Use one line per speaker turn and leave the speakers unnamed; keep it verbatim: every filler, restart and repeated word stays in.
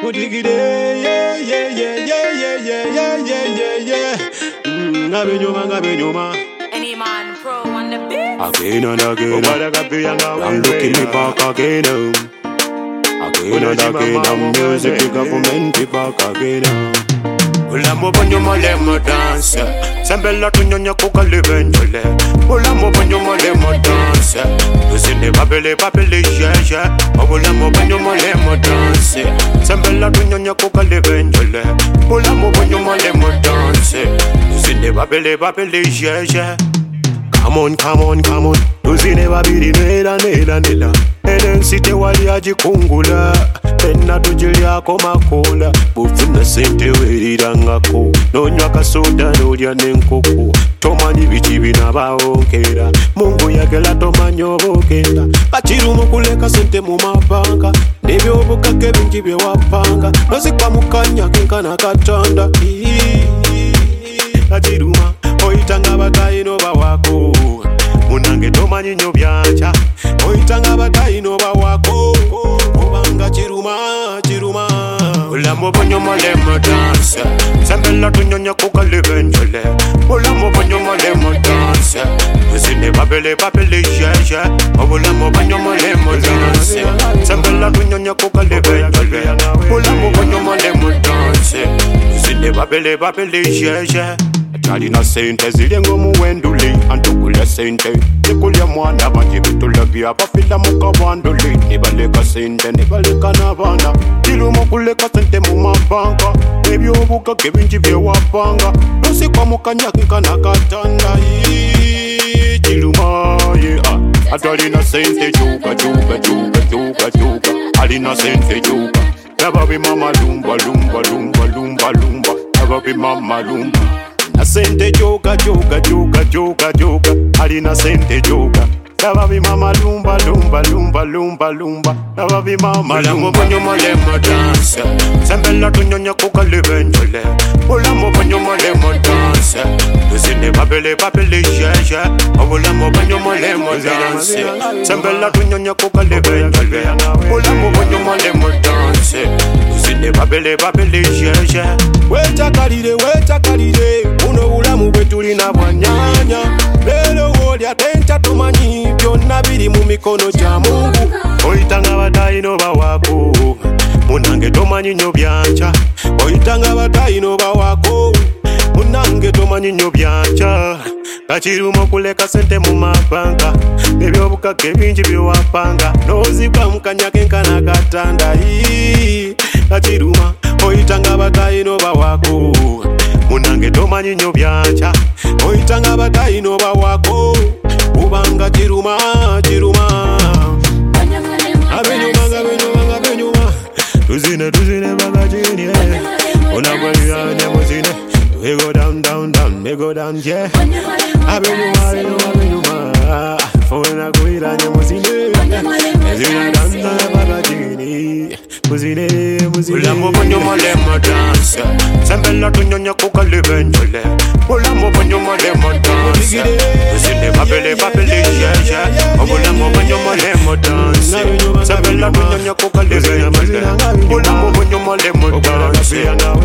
Mudigide, yeah, yeah, yeah, yeah, yeah, yeah, yeah, yeah, yeah. Mm, ngabe nyoma, ngabe nyoma.
Any man pro on the beat.
Again and again, I'm looking me back again. Again and again, I'm music, the government back again. Ulamo banyo mole mo dance, sembella tu nyonya kuka livenjole. Ulamo banyo mole mo dance, usine babele babele jeje. Ulamo banyo mole mo dance, sembella tu nyonya kuka livenjole. Ulamo banyo mole mo dance, usine babele babele jeje. Come on, come on, come on, usine babili nela nela nela. Enen site wali ajikungula, ena tujilia komakula. Bufuna sente werirangako, nonywa kasoda nolya nenkoko. Tomanyi biki binabawonkera, Mungu yagala tomanyi obokera. Kachirumu kuleka sente mu mabanga, nebyobukake bingi bye wapanga. Nozikwa mukanya kenkana katanda. Kachiruma oyitanga bakayino bawako, munange tomanyi nyo byancha. Oyitanga bakayino bawako, obanga chiruma chiruma. Ulamo banyo mole mo dance, sembella tu nyonya kuka livenjole. Ulamo banyo mole mo dance, usine babele babele jeje. Ulamo banyo mole mo dance, sembella tu nyonya kuka livenjole. Ulamo banyo mole mo dance, usine babele babele jeje. Alina sente zilengo muwenduli, antukulya sente nikulya mwana banji bitula bya bafila mukabanduli. Nibaleka sente nibaleka nabana, tilumu kuleka sente mu mabanka. Ebyobukake bingi bye wapanga, nosikwa mukanyaka nakatanda. Tiluma yeah, atalina sente juga juga juga juga juga. Alina sente juga, nababi mama lumba lumba lumba lumba lumba, nababi mama lumba. Na sente joka joka joka joka joka, alina sente joka. Nababi mama lumba lumba lumba lumba lumba, nababi mama lumba. Ulamo banyo mole mo dance, sembella tu nyonya kuka livenjole. Ulamo banyo mole mo dance, usine babele babele jeje. Ulamo banyo mole mo dance, sembella tu nyonya kuka livenjole. Ulamo banyo mole mo dance, usine babele babele jeje. Weta kalide weta kalide, uno ulamu bwetulina bwanyanya. Lelo wolya tenta tumanyi, byonna biri mu mikono gya Mungu. Oyitanga batayino bawako, munange tomanyi nyo byancha. Oyitanga batayino bawako, munange tomanyi nyo byancha. Kachirumu kuleka sente mu mabanka, nebyobukake bingi bye wapanga. Nozikwa mukanya kenkana katanda. Kachiruma oyitanga batayino bawako, munange tomanyi nyo byancha. Oyitanga batayino bawako, ubanga chiruma chiruma. Abenyuma abenyuma abenyuma, tuzine tuzine bagajini. Unagwalira nyamuzine, we go down down down, we go down yeah. Abenyuma abenyuma abenyuma, fona gwira nyamuzine. Ezina danza bagajini, muzine muzine. Ulamo banyo mole mo dance, sembella tu nyonya kuka livenjole. Ulamo banyo mole mo dance, usine babele babele jeje. Ulamo banyo mole mo dance, sembella tu nyonya kuka livenjole. Ulamo banyo mole mo dance,